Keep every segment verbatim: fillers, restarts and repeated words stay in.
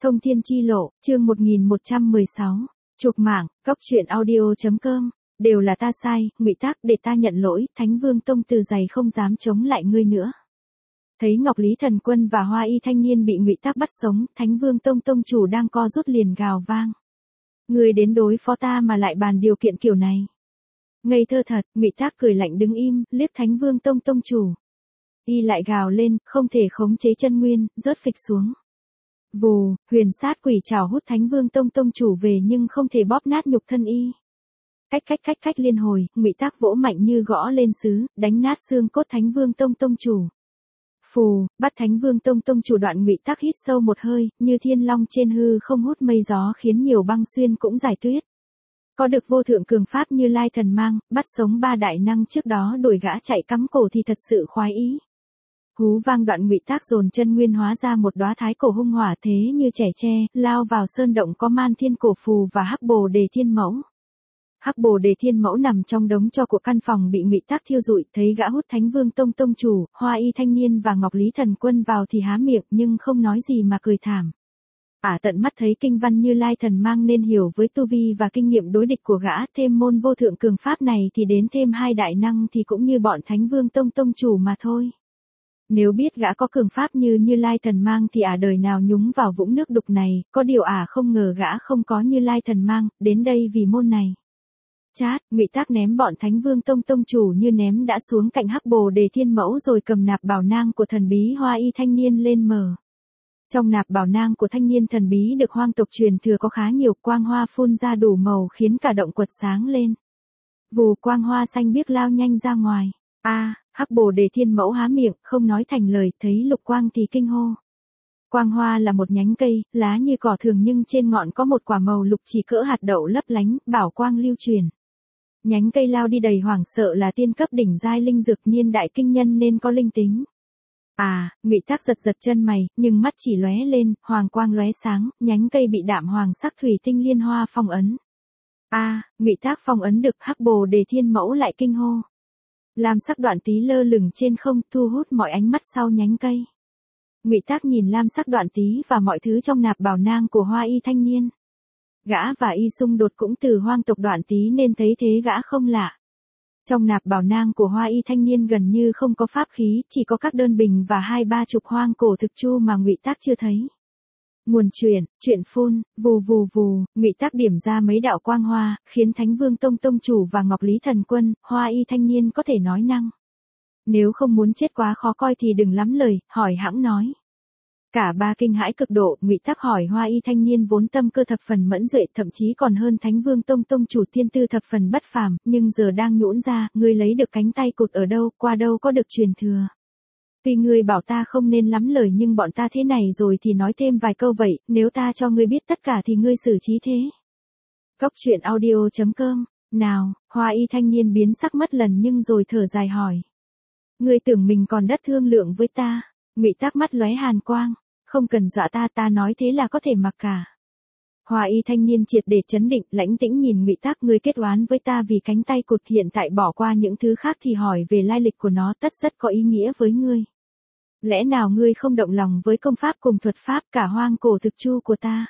Thông thiên chi lộ, chương một nghìn một trăm mười sáu. Chụp mạng, cóc truyện audio.com. Đều là ta sai, ngụy tác để ta nhận lỗi, Thánh Vương Tông từ dày không dám chống lại ngươi nữa. Thấy Ngọc Lý Thần Quân và Hoa Y thanh niên bị ngụy tác bắt sống, Thánh Vương Tông tông chủ đang co rút liền gào vang. Ngươi đến đối phó ta mà lại bàn điều kiện kiểu này. Ngây thơ thật, ngụy tác cười lạnh đứng im, liếc Thánh Vương Tông tông chủ. Y lại gào lên, không thể khống chế chân nguyên, rớt phịch xuống. Vù, huyền sát quỷ trảo hút Thánh Vương Tông tông chủ về nhưng không thể bóp nát nhục thân y. Cách cách cách cách liên hồi, ngụy tác vỗ mạnh như gõ lên sứ, đánh nát xương cốt Thánh Vương Tông tông chủ. Phù, bắt Thánh Vương Tông tông chủ đoạn ngụy tác hít sâu một hơi, như thiên long trên hư không hút mây gió khiến nhiều băng xuyên cũng giải tuyết. Có được vô thượng cường pháp Như Lai thần mang, bắt sống ba đại năng trước đó đuổi gã chạy cắm cổ thì thật sự khoái ý. Hú vang đoạn ngụy tác dồn chân nguyên hóa ra một đóa thái cổ hung hỏa thế như trẻ tre, lao vào sơn động có Man Thiên Cổ Phù và Hắc Bồ Đề Thiên Mẫu. Hắc Bồ Đề Thiên Mẫu nằm trong đống tro của căn phòng bị ngụy tác thiêu rụi, thấy gã hút Thánh Vương Tông tông chủ, Hoa Y thanh niên và Ngọc Lý Thần Quân vào thì há miệng nhưng không nói gì mà cười thảm. Ả tận mắt thấy kinh văn Như Lai thần mang nên hiểu với tu vi và kinh nghiệm đối địch của gã, thêm môn vô thượng cường pháp này thì đến thêm hai đại năng thì cũng như bọn Thánh Vương Tông tông chủ mà thôi. Nếu biết gã có cường pháp như Như Lai thần mang thì Ả đời nào nhúng vào vũng nước đục này, có điều Ả không ngờ gã không có Như Lai thần mang, đến đây vì môn này. Chát, ngụy tác ném bọn Thánh Vương Tông tông chủ như ném đã xuống cạnh Hắc Bồ Đề Thiên Mẫu rồi cầm nạp bảo nang của thần bí Hoa Y thanh niên lên mở. Trong nạp bảo nang của thanh niên thần bí được hoang tộc truyền thừa có khá nhiều quang hoa phun ra đủ màu khiến cả động quật sáng lên. Vù quang hoa xanh biếc lao nhanh ra ngoài. A, à, Hắc Bồ Đề Thiên Mẫu há miệng, không nói thành lời, thấy lục quang thì kinh hô. Quang hoa là một nhánh cây, lá như cỏ thường nhưng trên ngọn có một quả màu lục chỉ cỡ hạt đậu lấp lánh, bảo quang lưu truyền. Nhánh cây lao đi đầy hoảng sợ là tiên cấp đỉnh giai linh dược niên đại kinh nhân nên có linh tính. À, ngụy tác giật giật chân mày, nhưng mắt chỉ lóe lên, hoàng quang lóe sáng, nhánh cây bị đạm hoàng sắc thủy tinh liên hoa phong ấn. A, à, ngụy tác phong ấn được, Hắc Bồ Đề Thiên Mẫu lại kinh hô. Lam sắc đoạn tí lơ lửng trên không, thu hút mọi ánh mắt sau nhánh cây. Ngụy tác nhìn lam sắc đoạn tí và mọi thứ trong nạp bảo nang của Hoa Y thanh niên. Gã và y xung đột cũng từ hoang tộc đoạn tí nên thấy thế gã không lạ. Trong nạp bảo nang của Hoa Y thanh niên gần như không có pháp khí, chỉ có các đơn bình và hai ba chục hoang cổ thực chu mà ngụy tác chưa thấy. Nguồn truyền, chuyện phun, vù vù vù, ngụy tác điểm ra mấy đạo quang hoa, khiến Thánh Vương Tông tông chủ và Ngọc Lý Thần Quân, Hoa Y thanh niên có thể nói năng. Nếu không muốn chết quá khó coi thì đừng lắm lời, hỏi hãng nói. Cả ba kinh hãi cực độ, ngụy tác hỏi Hoa Y thanh niên vốn tâm cơ thập phần mẫn duệ, thậm chí còn hơn Thánh Vương Tông tông chủ thiên tư thập phần bất phàm, nhưng giờ đang nhũn ra, ngươi lấy được cánh tay cụt ở đâu, qua đâu có được truyền thừa. Tuy ngươi bảo ta không nên lắm lời nhưng bọn ta thế này rồi thì nói thêm vài câu vậy, nếu ta cho ngươi biết tất cả thì ngươi xử trí thế. Cóc truyện audio.com, nào, Hoa Y thanh niên biến sắc mất lần nhưng rồi thở dài hỏi. Ngươi tưởng mình còn đất thương lượng với ta, ngụy tác mắt lóe hàn quang. Không cần dọa ta, ta nói thế là có thể mặc cả. Hoa Y thanh niên triệt để chấn định, lãnh tĩnh nhìn ngụy tác, ngươi kết oán với ta vì cánh tay cụt, hiện tại bỏ qua những thứ khác thì hỏi về lai lịch của nó tất rất có ý nghĩa với ngươi. Lẽ nào ngươi không động lòng với công pháp cùng thuật pháp cả hoang cổ thực chu của ta?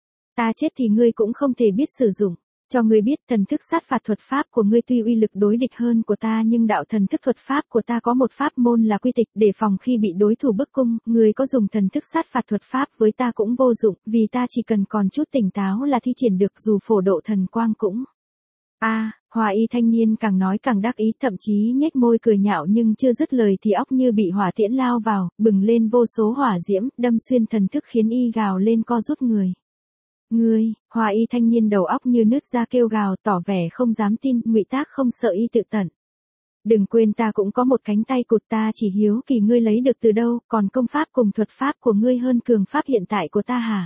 Ta chết thì ngươi cũng không thể biết sử dụng. Cho ngươi biết thần thức sát phạt thuật pháp của ngươi tuy uy lực đối địch hơn của ta nhưng đạo thần thức thuật pháp của ta có một pháp môn là quy tịch, để phòng khi bị đối thủ bức cung, ngươi có dùng thần thức sát phạt thuật pháp với ta cũng vô dụng, vì ta chỉ cần còn chút tỉnh táo là thi triển được dù phổ độ thần quang cũng. A, à, Hoa Y thanh niên càng nói càng đắc ý, thậm chí nhếch môi cười nhạo nhưng chưa dứt lời thì óc như bị hỏa tiễn lao vào, bừng lên vô số hỏa diễm, đâm xuyên thần thức khiến y gào lên co rút người. Ngươi, Hoa Y thanh niên đầu óc như nứt ra kêu gào, tỏ vẻ không dám tin, ngụy tác không sợ y tự tận. Đừng quên ta cũng có một cánh tay cụt, ta chỉ hiếu kỳ ngươi lấy được từ đâu, còn công pháp cùng thuật pháp của ngươi hơn cường pháp hiện tại của ta hả?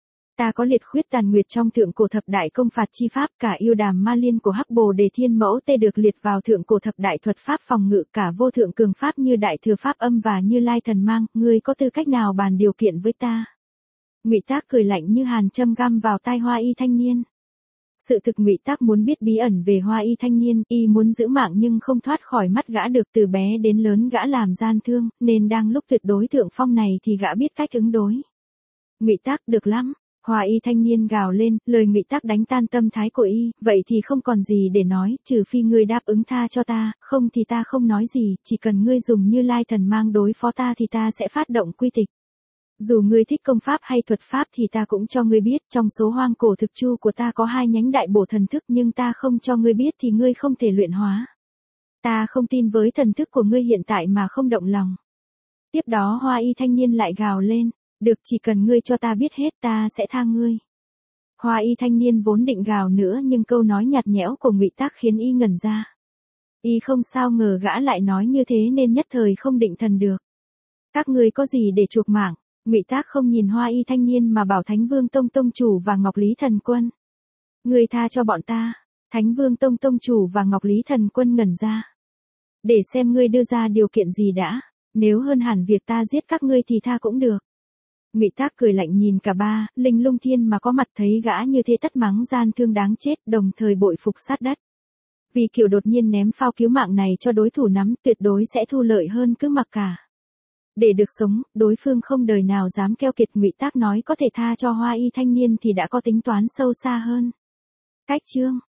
Ta có liệt khuyết tàn nguyệt trong thượng cổ thập đại công phạt chi pháp, cả yêu đàm ma liên của Hắc Bồ Đề Thiên Mẫu tê được liệt vào thượng cổ thập đại thuật pháp phòng ngự, cả vô thượng cường pháp như đại thừa pháp âm và Như Lai thần mang, ngươi có tư cách nào bàn điều kiện với ta? Ngụy tác cười lạnh như hàn châm găm vào tai Hoa Y thanh niên. Sự thực ngụy tác muốn biết bí ẩn về Hoa Y thanh niên, y muốn giữ mạng nhưng không thoát khỏi mắt gã được, từ bé đến lớn gã làm gian thương, nên đang lúc tuyệt đối thượng phong này thì gã biết cách ứng đối. Ngụy Tác, được lắm. Hoa y thanh niên gào lên, lời Ngụy Tác đánh tan tâm thái của y, vậy thì không còn gì để nói, trừ phi ngươi đáp ứng tha cho ta, không thì ta không nói gì, chỉ cần ngươi dùng Như Lai thần mang đối phó ta thì ta sẽ phát động quy tịch. Dù ngươi thích công pháp hay thuật pháp thì ta cũng cho ngươi biết, trong số hoang cổ thực chu của ta có hai nhánh đại bổ thần thức nhưng ta không cho ngươi biết thì ngươi không thể luyện hóa. Ta không tin với thần thức của ngươi hiện tại mà không động lòng. Tiếp đó hoa y thanh niên lại gào lên, được, chỉ cần ngươi cho ta biết hết ta sẽ tha ngươi. Hoa y thanh niên vốn định gào nữa nhưng câu nói nhạt nhẽo của Ngụy Tác khiến y ngẩn ra. Y không sao ngờ gã lại nói như thế nên nhất thời không định thần được. Các ngươi có gì để chuộc mạng? Ngụy Tác không nhìn hoa y thanh niên mà bảo Thánh Vương Tông Tông Chủ và Ngọc Lý Thần Quân. Ngươi tha cho bọn ta. Thánh Vương Tông Tông Chủ và Ngọc Lý Thần Quân ngẩn ra. Để xem ngươi đưa ra điều kiện gì đã. Nếu hơn hẳn việc ta giết các ngươi thì tha cũng được. Ngụy Tác cười lạnh nhìn cả ba, Linh Lung Thiên mà có mặt thấy gã như thế tất mắng gian thương đáng chết, đồng thời bội phục sát đất. Vì kiểu đột nhiên ném phao cứu mạng này cho đối thủ nắm tuyệt đối sẽ thu lợi hơn cứ mặc cả. Để được sống, đối phương không đời nào dám keo kiệt. Ngụy Tác nói có thể tha cho hoa y thanh niên thì đã có tính toán sâu xa hơn. Cách chương